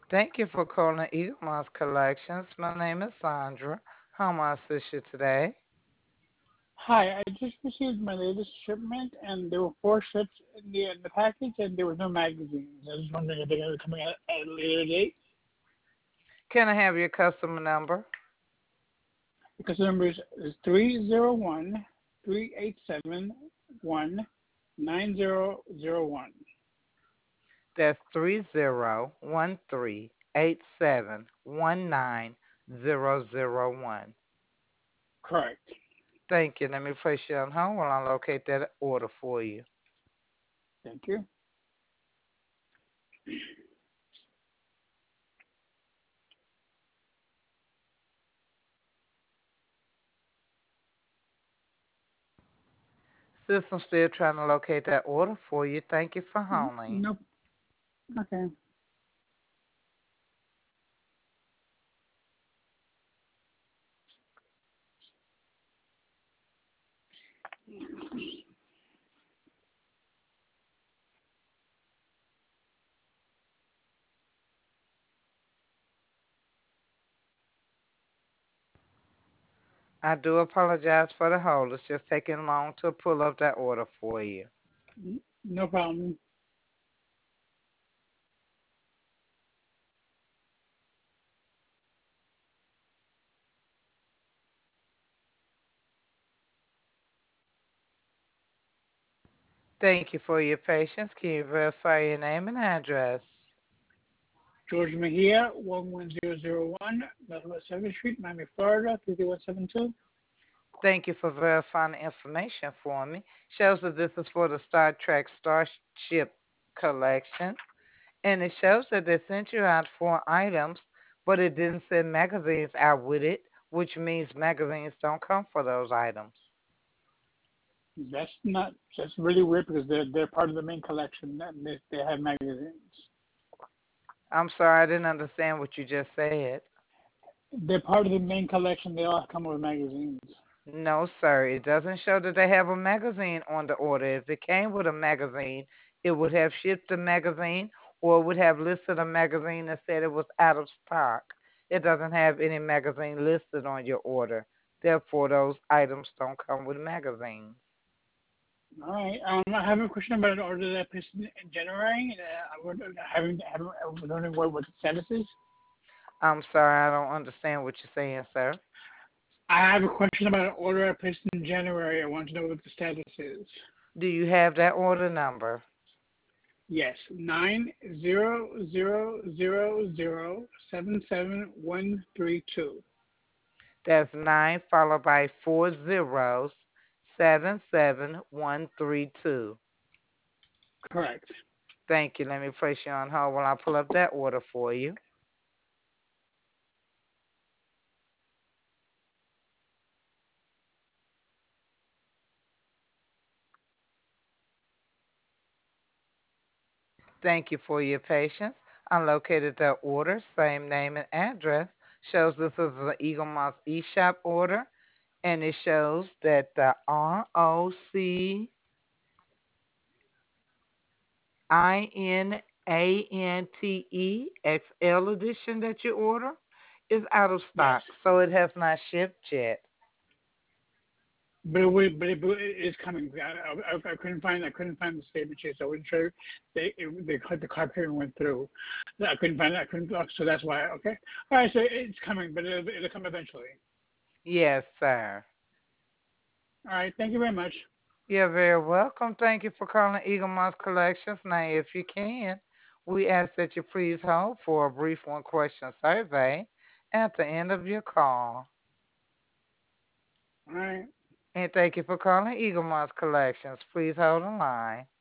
Thank you for calling Eagle Moss Collections. My name is Sandra. How may I assist you today? Hi, I just received my latest shipment, and there were four ships in the package, and there was no magazines. I was wondering if they're going to be coming out at a later date. Can I have your customer number? Because the number is 301-387-1901. That's 301387190001. Correct. Thank you. Let me place you on hold while I locate that order for you. Thank you. System still trying to locate that order for you. Thank you for holding. Nope. Okay. I do apologize for the hold. It's just taking long to pull up that order for you. No problem. Thank you for your patience. Can you verify your name and address? George Mejia, 11001, Northwest 7th Street, Miami, Florida, 33172. Thank you for verifying the information for me. Shows that this is for the Star Trek Starship collection. And it shows that they sent you out four items, but it didn't send magazines out with it, which means magazines don't come for those items. That's really weird because they're part of the main collection and they have magazines. I'm sorry, I didn't understand what you just said. They're part of the main collection. They all come with magazines. No, sir. It doesn't show that they have a magazine on the order. If it came with a magazine, it would have shipped the magazine or it would have listed a magazine that said it was out of stock. It doesn't have any magazine listed on your order. Therefore, those items don't come with magazines. All right. I have a question about an order that I placed in January. I was wondering what the status is. I'm sorry, I don't understand what you're saying, sir. I have a question about an order I placed in January. I want to know what the status is. Do you have that order number? Yes, 9000077 132. That's 9 followed by four zeros, 77132. Correct. Thank you. Let me place you on hold while I pull up that order for you. Thank you for your patience. I located that order, same name and address. Shows this is an Eagle Moss eShop order, and it shows that the ROCINANTEXL edition that you order is out of Yes. stock, so it has not shipped yet. It is coming. I couldn't find the statement sheet, so I wasn't sure the car payment went through. I couldn't find it. I couldn't look, so that's why. Okay. All right. So it's coming, but it'll come eventually. Yes, sir. All right. Thank you very much. You're very welcome. Thank you for calling Eagle Moss Collections. Now, if you can, we ask that you please hold for a brief one question survey at the end of your call. All right. And thank you for calling Eagle Moss Collections. Please hold the line.